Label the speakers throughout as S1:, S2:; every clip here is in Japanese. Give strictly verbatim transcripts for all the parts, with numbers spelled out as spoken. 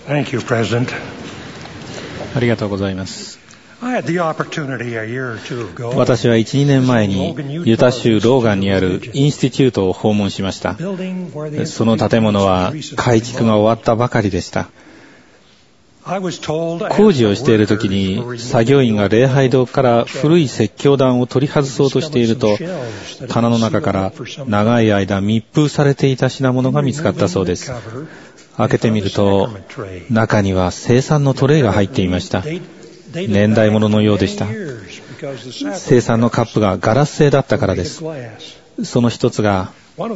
S1: Thank you, President.
S2: ありがとうございます。
S1: I had the opportunity a year or two ago.
S2: 私はいち、にねんまえにユタ州ローガンにあるインスティチュートを訪問しました。その建物は改築が終わったばかりでした。工事をしているときに作業員が礼拝堂から古い説教壇を取り外そうとしていると、棚の中から長い間密封されていた品物が見つかったそうです。開けてみると、中には聖餐のトレイが入っていました。年代物のようでした。聖餐のカップがガラス製だったからです。その一つが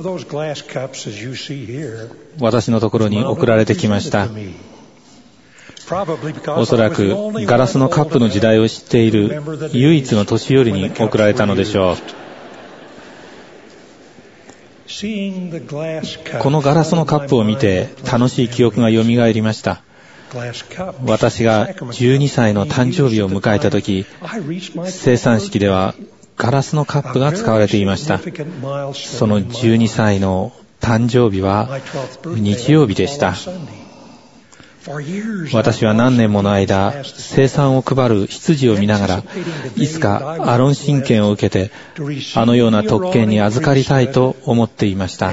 S2: 私のところに送られてきました。おそらくガラスのカップの時代を知っている唯一の年寄りに送られたのでしょう。このガラスのカップを見て楽しい記憶がよみがえりました。私がじゅうにさいの誕生日を迎えたとき、聖餐式ではガラスのカップが使われていました。そのじゅうにさいの誕生日は日曜日でした。私は何年もの間、聖餐を配る執事を見ながら、いつかアロン神権を受けて、あのような特権に預かりたいと思っていました。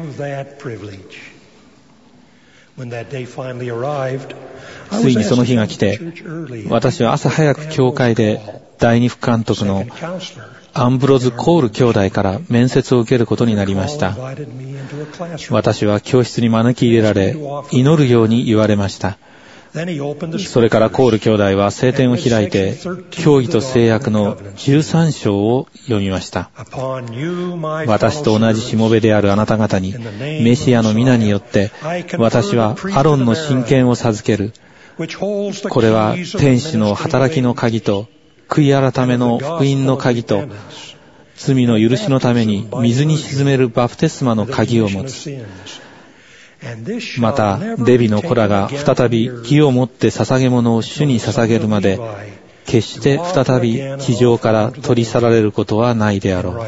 S2: ついにその日が来て、私は朝早く教会で第二副監督のアンブロズ・コール兄弟から面接を受けることになりました。私は教室に招き入れられ、祈るように言われました。それからコール兄弟は聖典を開いて、教義と誓約のじゅうさん章を読みました。私と同じしもべであるあなた方に、メシアの皆によって、私はアロンの神権を授ける。これは天使の働きの鍵と、悔い改めの福音の鍵と、罪の許しのために水に沈めるバプテスマの鍵を持つ。また、レビの子らが再び義をもって捧げ物を主に捧げるまで、決して再び地上から取り去られることはないであろう。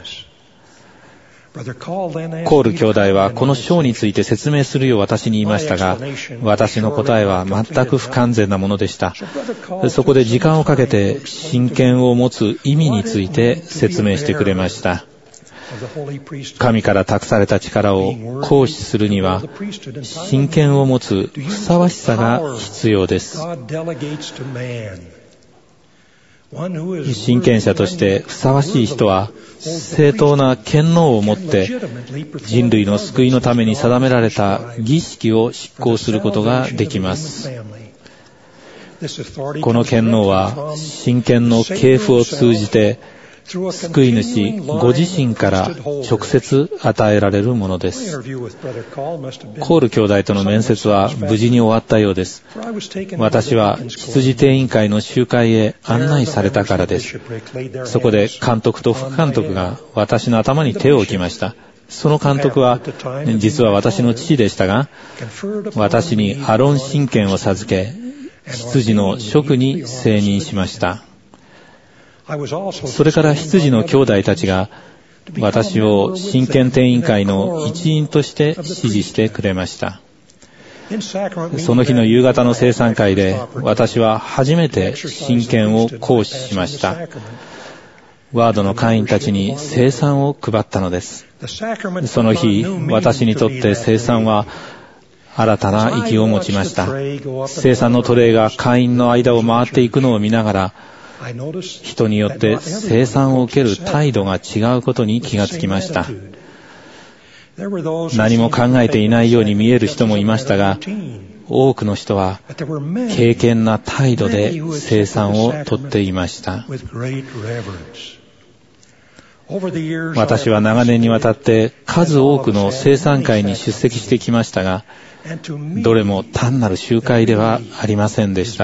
S2: コール兄弟はこの章について説明するよう私に言いましたが、私の答えは全く不完全なものでした。そこで時間をかけて神権を持つ意味について説明してくれました。神から託された力を行使するには、神権を持つふさわしさが必要です。神権者としてふさわしい人は、正当な権能を持って人類の救いのために定められた儀式を執行することができます。この権能は神権の系譜を通じて救い主ご自身から直接与えられるものです。コール兄弟との面接は無事に終わったようです。私は羊定員会の集会へ案内されたからです。そこで監督と副監督が私の頭に手を置きました。その監督は実は私の父でしたが、私にアロン神権を授け、羊の職に承認しました。それから羊の兄弟たちが私を神権定員会の一員として支持してくれました。その日の夕方の聖餐会で私は初めて神権を行使しました。ワードの会員たちに聖餐を配ったのです。その日、私にとって聖餐は新たな意義を持ちました。聖餐のトレイが会員の間を回っていくのを見ながら、人によって聖餐を受ける態度が違うことに気がつきました。何も考えていないように見える人もいましたが、多くの人は敬虔な態度で聖餐をとっていました。私は長年にわたって数多くの聖餐会に出席してきましたが、どれも単なる集会ではありませんでした。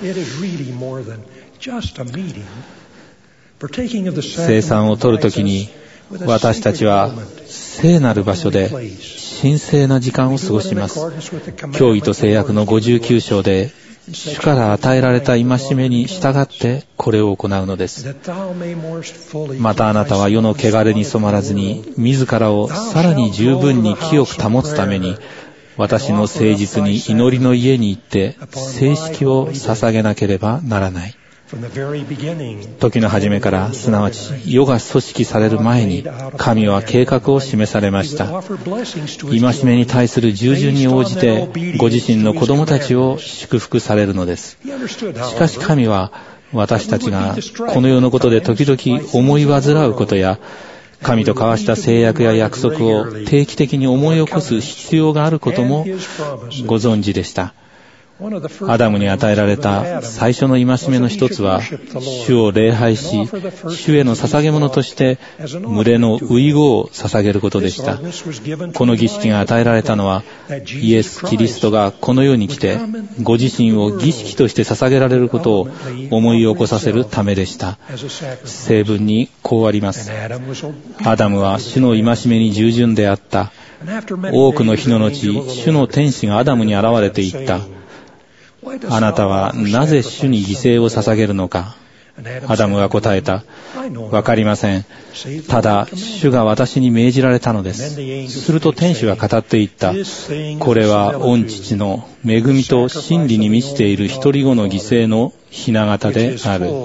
S2: 聖餐を取るときに、私たちは聖なる場所で神聖な時間を過ごします。教義と誓約のごじゅうきゅう章で、主から与えられた戒めに従ってこれを行うのです。またあなたは世の汚れに染まらずに、自らをさらに十分に清く保つために、 私の誠実に祈りの家に行って聖式を捧げなければならない。時の初めから、すなわち世が組織される前に、神は計画を示されました。戒めに対する従順に応じて、ご自身の子供たちを祝福されるのです。しかし神は、私たちがこの世のことで時々思い煩うことや、神と交わした誓約や約束を定期的に思い起こす必要があることもご存知でした。アダムに与えられた最初の戒めの一つは、主を礼拝し、主への捧げ物として群れのウイゴを捧げることでした。この儀式が与えられたのは、イエス・キリストがこの世に来て、ご自身を儀式として捧げられることを思い起こさせるためでした。聖文にこうあります。アダムは主の戒めに従順であった。多くの日の後、主の天使がアダムに現れて言った。あなたはなぜ主に犠牲を捧げるのか。アダムは答えた。わかりません。ただ、主が私に命じられたのです。すると天使は語っていった。これは御父の恵みと真理に満ちている一人子の犠牲の雛形である。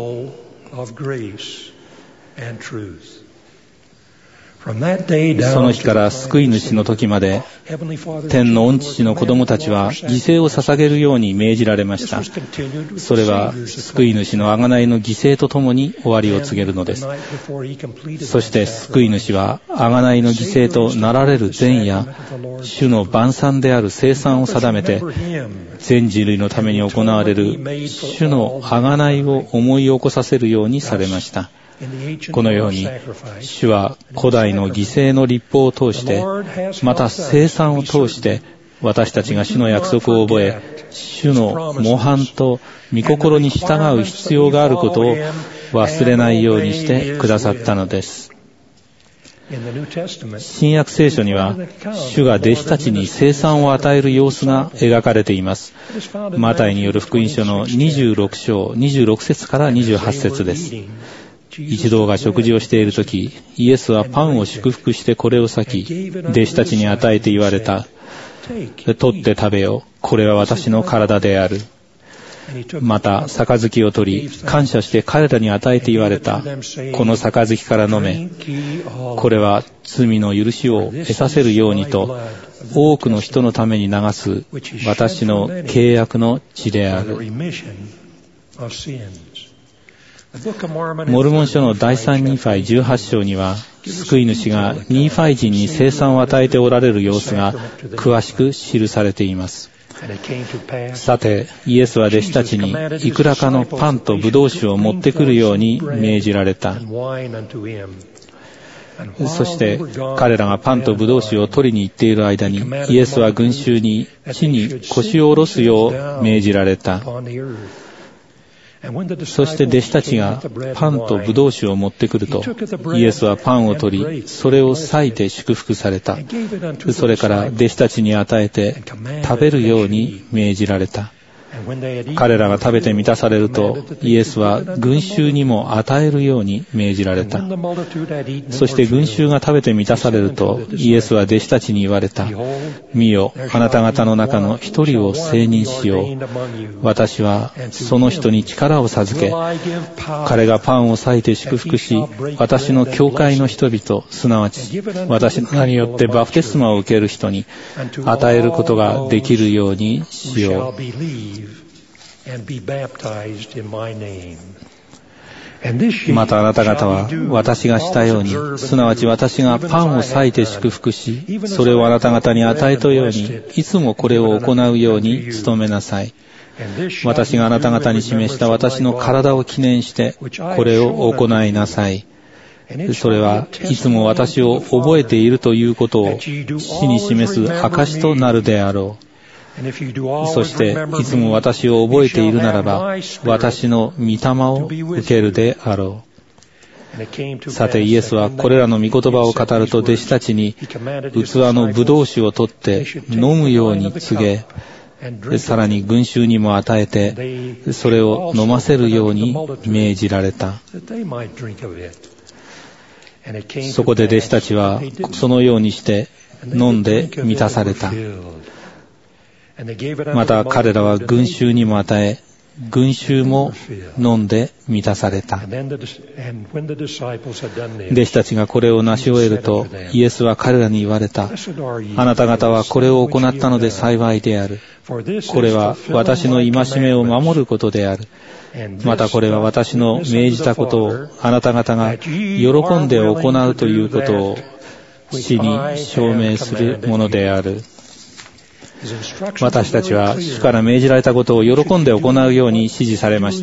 S2: その日から救い主の時まで、天の御父の子供たちは犠牲を捧げるように命じられました。それは救い主の贖いの犠牲とともに終わりを告げるのです。そして救い主は贖いの犠牲となられる前夜、主の晩餐である聖餐を定めて、全人類のために行われる主の贖いを思い起こさせるようにされました。このように、主は古代の犠牲の律法を通して、また聖餐を通して、私たちが主の約束を覚え、主の模範と御心に従う必要があることを忘れないようにしてくださったのです。新約聖書には、主が弟子たちに聖餐を与える様子が描かれています。マタイによる福音書のにじゅうろく章にじゅうろく節からにじゅうはち節です。一同が食事をしているとき、イエスはパンを祝福してこれを裂き、弟子たちに与えて言われた。取って食べよ。これは私の体である。また、杯を取り、感謝して彼らに与えて言われた。この杯から飲め。これは罪の許しを得させるようにと、多くの人のために流す私の契約の血である。モルモン書の第三ニーファイじゅうはち章には、救い主がニーファイ人に聖餐を与えておられる様子が詳しく記されています。さて、イエスは弟子たちにいくらかのパンとブドウ酒を持ってくるように命じられた。そして彼らがパンとブドウ酒を取りに行っている間に、イエスは群衆に地に腰を下ろすよう命じられた。そして弟子たちがパンとブドウ酒を持ってくると、イエスはパンを取り、それを裂いて祝福された。それから弟子たちに与えて食べるように命じられた。彼らが食べて満たされると、イエスは群衆にも与えるように命じられた。そして群衆が食べて満たされると、イエスは弟子たちに言われた。見よ、あなた方の中の一人を聖人しよう。私はその人に力を授け、彼がパンを裂いて祝福し、私の教会の人々、すなわち私の名によってバプテスマを受ける人に与えることができるようにしよう。またあなた方は私がしたように、すなわち私がパンを裂いて祝福し、それをあなた方に与えたように、いつもこれを行うように努めなさい。私があなた方に示した私の体を記念して、これを行いなさい。それはいつも私を覚えているということを死に示す証となるであろう。そして、いつも私を覚えているならば、私の御霊を受けるであろう。さて、イエスはこれらの御言葉を語ると弟子たちに、器のブドウ酒を取って飲むように告げ、さらに群衆にも与えて、それを飲ませるように命じられた。そこで弟子たちは、そのようにして飲んで満たされた。 また彼らは群衆にも与え、群衆も飲んで満たされた。弟子たちがこれを成し終えると、イエスは彼らに言われた。あなた方はこれを行ったので幸いである。これは私の戒めを守ることである。またこれは私の命じたことをあなた方が喜んで行うということを死に証明するものである。私たちは主から命じられたことを喜んで行うように指示されました。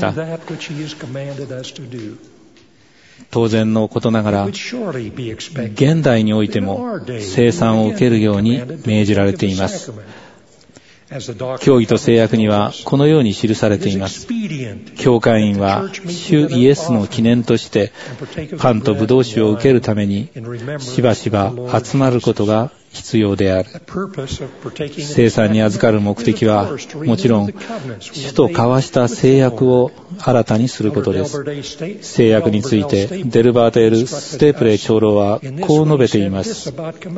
S2: 当然のことながら、現代においても聖餐を受けるように命じられています。教義と聖約にはこのように記されています。教会員は主イエスの記念としてパンとブドウ酒を受けるためにしばしば集まることが必要である。聖餐に預かる目的はもちろん主と交わした聖約を新たにすることです。聖約についてデルバーテール・ステープレイ長老はこう述べています。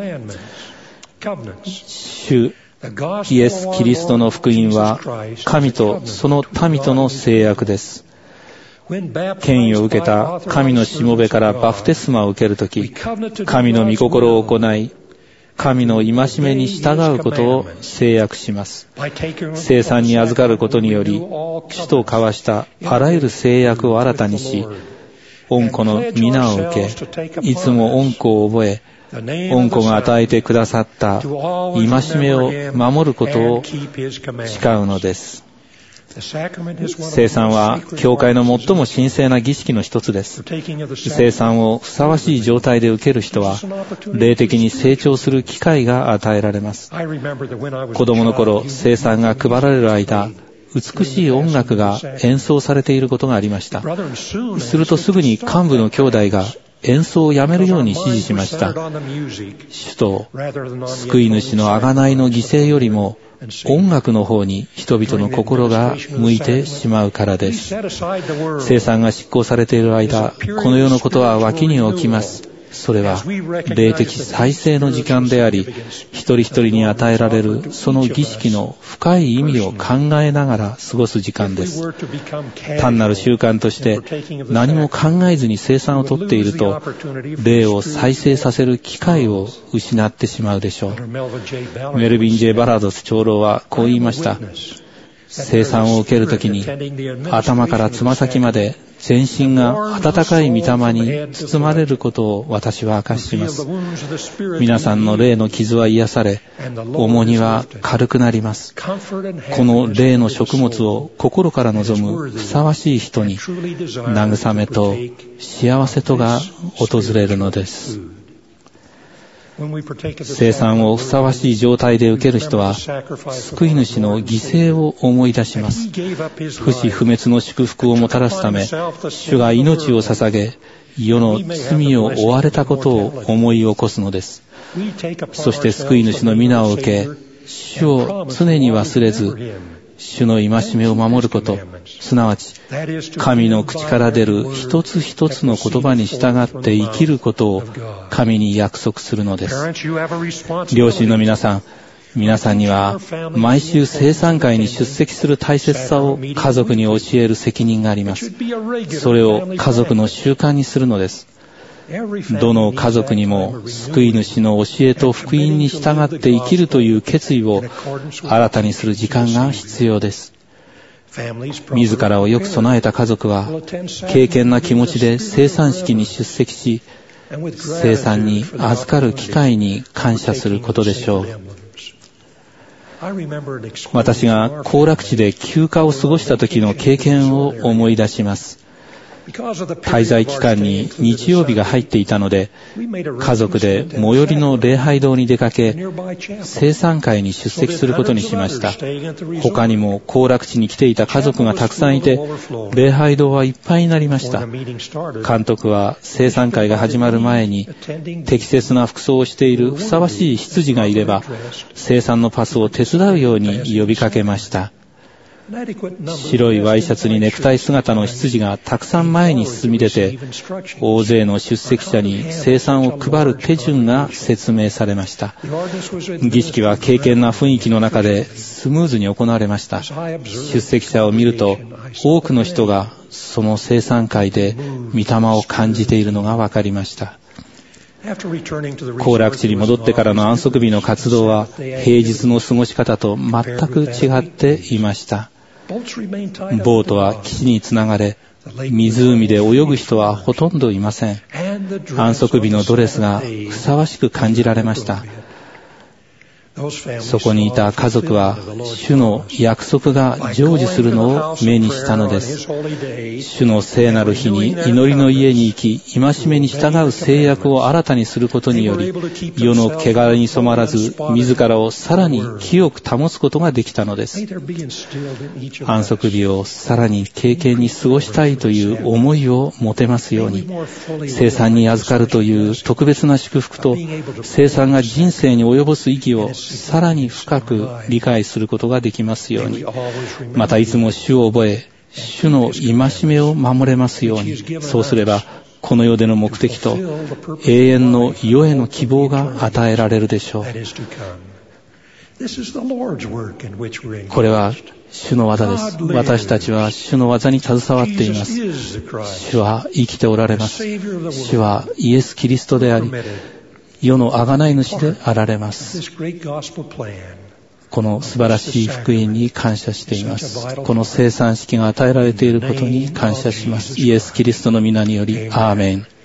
S2: 主イエス・キリストの福音は神とその民との聖約です。権威を受けた神のしもべからバプテスマを受けるとき、神の御心を行い、神の戒めに従うことを誓約します。聖餐に預かることにより、主と交わしたあらゆる誓約を新たにし、恩子の皆を受け、いつも恩子を覚え、恩子が与えてくださった戒めを守ることを誓うのです。聖餐は教会の最も神聖な儀式の一つです。聖餐をふさわしい状態で受ける人は霊的に成長する機会が与えられます。子供の頃、聖餐が配られる間、美しい音楽が演奏されていることがありました。するとすぐに幹部の兄弟が演奏をやめるように指示しました。主と救い主の贖いの犠牲よりも音楽の方に人々の心が向いてしまうからです。聖餐が執行されている間、この世のことは脇に置きます。それは霊的再生の時間であり、一人一人に与えられるその儀式の深い意味を考えながら過ごす時間です。単なる習慣として何も考えずに聖餐をとっていると、霊を再生させる機会を失ってしまうでしょう。メルビン・ジェイ・バラードス長老はこう言いました。聖餐を受けるときに頭からつま先まで全身が温かい御霊に包まれることを私は明かしします。皆さんの霊の傷は癒され、重荷は軽くなります。この霊の食物を心から望むふさわしい人に慰めと幸せとが訪れるのです。聖餐をふさわしい状態で受ける人は、救い主の犠牲を思い出します。不死不滅の祝福をもたらすため、主が命を捧げ、世の罪を負われたことを思い起こすのです。そして救い主の皆を受け、主を常に忘れず、主の戒めを守ること、すなわち神の口から出る一つ一つの言葉に従って生きることを神に約束するのです。両親の皆さん、皆さんには毎週聖餐会に出席する大切さを家族に教える責任があります。それを家族の習慣にするのです。どの家族にも救い主の教えと福音に従って生きるという決意を新たにする時間が必要です。自らをよく備えた家族は敬虔な気持ちで聖餐式に出席し、聖餐に預かる機会に感謝することでしょう。私が行楽地で休暇を過ごした時の経験を思い出します。滞在期間に日曜日が入っていたので、家族で最寄りの礼拝堂に出かけ、聖餐会に出席することにしました。他にも行楽地に来ていた家族がたくさんいて、礼拝堂はいっぱいになりました。監督は聖餐会が始まる前に、適切な服装をしているふさわしい執事がいれば、聖餐のパスを手伝うように呼びかけました。 白いワイシャツにネクタイ姿の執事がたくさん前に進み出て、大勢の出席者に聖餐を配る手順が説明されました。儀式は敬虔な雰囲気の中でスムーズに行われました。出席者を見ると、多くの人がその聖餐会で御霊を感じているのが分かりました。行楽地に戻ってからの安息日の活動は平日の過ごし方と全く違っていました。ボートは岸につながれ、湖で泳ぐ人はほとんどいません。安息日のドレスがふさわしく感じられました。そこにいた家族は主の約束が成就するのを目にしたのです。主の聖なる日に祈りの家に行き、戒めに従う制約を新たにすることにより、世の汚れに染まらず、自らをさらに清く保つことができたのです。安息日をさらに敬虔に過ごしたいという思いを持てますように、聖餐に預かるという特別な祝福と、聖餐が人生に及ぼす意義をさらに深く理解することができますように、またいつも主を覚え、主の戒めを守れますように、そうすればこの世での目的と永遠の世への希望が与えられるでしょう。これは主の技です。私たちは主の技に携わっています。主は生きておられます。主はイエス・キリストであり、世の贖い主であられます。この素晴らしい福音に感謝しています。この聖餐式が与えられていることに感謝します。イエス・キリストの皆により、アーメン。